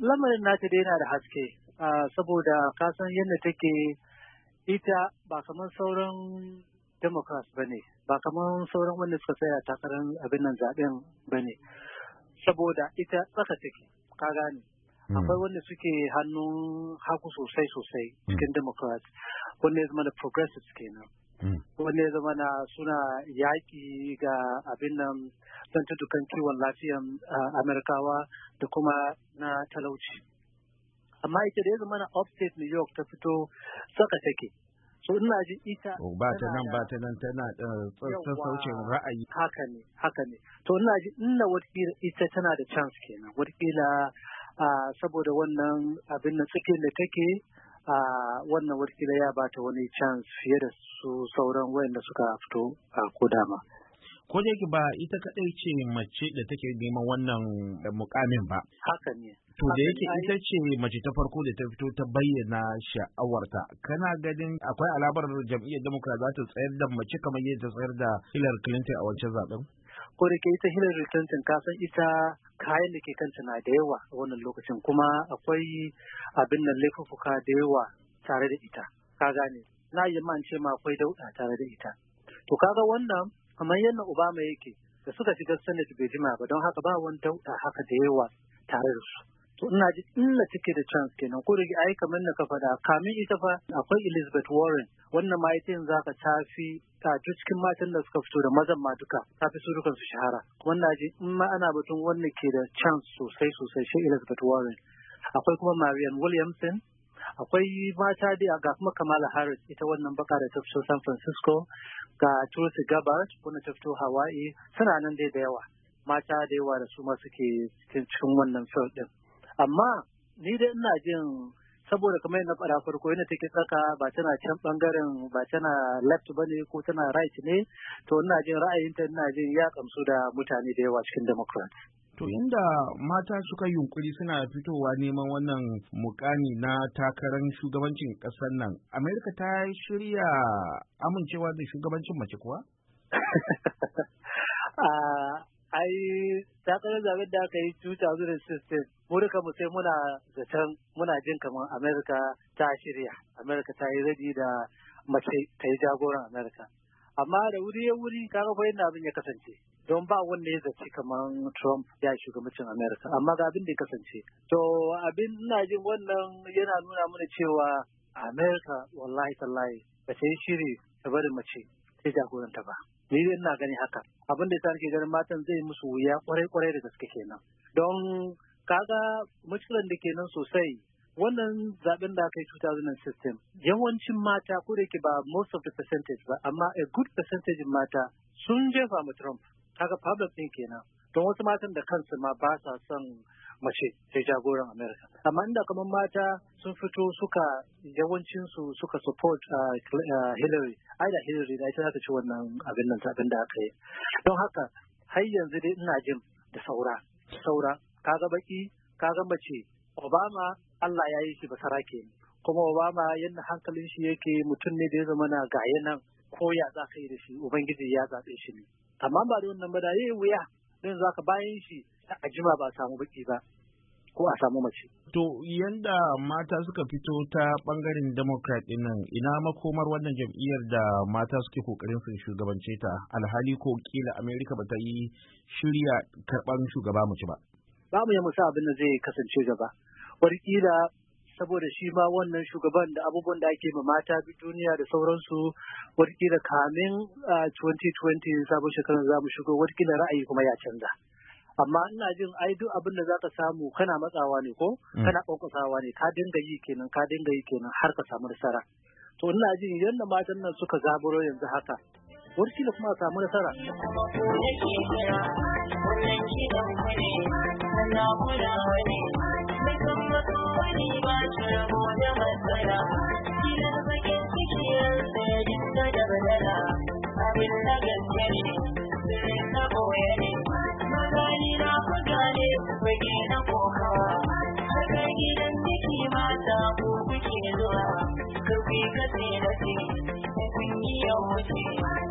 lamarin nata dai yana da haske saboda kasan yadda take ita ba kamar sauran Democrats ba ne, ba kamar sauran wanda suka tsaya takarar abin nan zaɓen ba ne, saboda ita tsaka take, ka gane. Akwai wanda suke hannun hagu sosai cikin Democrats, wanda ya zama da progressives kenan. Wanda ya zama na suna yaƙi ga abin nan zantutukan kiwon lafiyan Amerikawa da kuma na talauci. Amma ita da ya zama na upstate New York ta fito tsaka take. So ina ji ita ba ta nan tana sassaucin ra'ayi. Haka ne. To ina ji watakila ita tana da chance kenan. Watakila saboda wannan abin na cikin da take wannan watakila ya bata wani chance fiye da su sauran wayanda suka fito ko dama. Ko da yake ba ita kadai ce mace da take neman wannan mukamin ba. Haka ne. To da yake ita ce mace ta farko da ta fito ta bayyana sha'awarta, kana ganin akwai alamar jam'iyyar Democrat za ta tsayar da mace kamar yadda ta tsayar da Hillary Clinton a wancan zaben? Ko da ke ita Hillary Clinton kasan ita kayan da ke kanta na da yawa a wannan lokacin, kuma akwai abin nan laifuka da yawa tare da ita, ka gane. Na yi man ce ma akwai dauɗa tare da ita. To kaga wannan kamar yadda Obama yake da suka shiga Senate bai jima ba, don haka ba wani dauɗa haka da yawa tare da su. To ina ji illa take da chance kenan, ko da ai kamar na ka faɗa kamin ita fa akwai Elizabeth Warren, wannan ma ita yanzu haka ta fi cikin matan da suka fito da mazan ma duka ta fi su dukan su shahara. Wannan ji in ma ana batun wannan ke da chance sosai shi Elizabeth Warren. Akwai kuma Marianne Williamson, akwai mata dai ga kuma Kamala Harris, ita wannan baka da ta fito San Francisco, ga Tulsi Gabbard wanda ta fito Hawaii, suna nan dai da yawa. Mata da yawa da su ma suke cikin wannan field din. Amma ni dai ina jin saboda kamar na fara farko yana take tsaka ba tana can bangaren ba tana left bane ko tana right ne, to ina jin ra'ayinta ina jin ya kamsu da mutane da yawa cikin Democrats. To inda mata suka yunkuri suna fitowa neman wannan mukami na takarar shugabancin ƙasar nan, Amerika ta shirya amincewa da shugabancin mace kuwa? Ai takarar zaben da aka yi 2016 mu duka mu sai muna zaton muna jin kamar Amerika ta shirya, Amerika ta yi ready da mace ta yi jagoran Amerika. Amma da wuri kaga fa yadda abin ya kasance, don ba wanda ya zaci kamar Trump ya shugabancin Amerika, amma ga abin da ya kasance. To abin ina jin wannan yana nuna mana cewa Amerika wallahi tallahi ba ta yi shiri ta bari mace ta jagoranta ba. Ni dai ina gani haka. Abin da ya ke ganin matan zai musu wuya kwarai da gaske kenan. Don kaga mushkilan da kenan sosai wannan zaben da aka yi 2016 yawancin mata ko da yake ba most of the percentage ba, amma a good percentage mata sun jefa ma Trump. Kaga problem din kenan. Don wasu matan da kansu ma ba sa son mace ta jagoran Amerika. Amma inda kamar mata sun fito yawancinsu suka support Hillary, ai da Hillary da ita za ta ci wannan abin nan zaben da aka yi. Don haka har yanzu dai ina jin da saura kaga baki kaga mace. Obama Allah ya yi shi basarake, kuma Obama yadda hankalin shi yake mutum ne da ya zama na gaya nan ko ya za ka yi da shi Ubangiji ya zaɓe shi ne. Amma ba da wannan ba da yayi wuya don za ka bayan shi a jima ba a samu baki ba ko a samu mace. To yanda mata suka fito ta bangaren Democrat din nan, ina makomar wannan jam'iyyar da mata suke kokarin su shugabance ta, alhali ko kila Amerika ba ta yi shirya karban shugaba mace ba. Ba mu yi musa abin da zai kasance gaba. Wataƙila saboda shi ma wannan shugaban da abubuwan da ake ma mata duniya da sauransu, wataƙila kamin 2020 sabon shekarar za mu shigo, wataƙila ra'ayi kuma ya canza. Amma ina jin ai duk abin da zaka samu kana matsawa ne ko kana kokosawa ne, ka dinga yi kenan har ka samu nasara. To ina jin yadda matan nan suka zaburo yanzu haka, wataƙila kuma samu nasara. Gidan ciki mata ko kuke zuwa, ka fi kasi da kun yi yau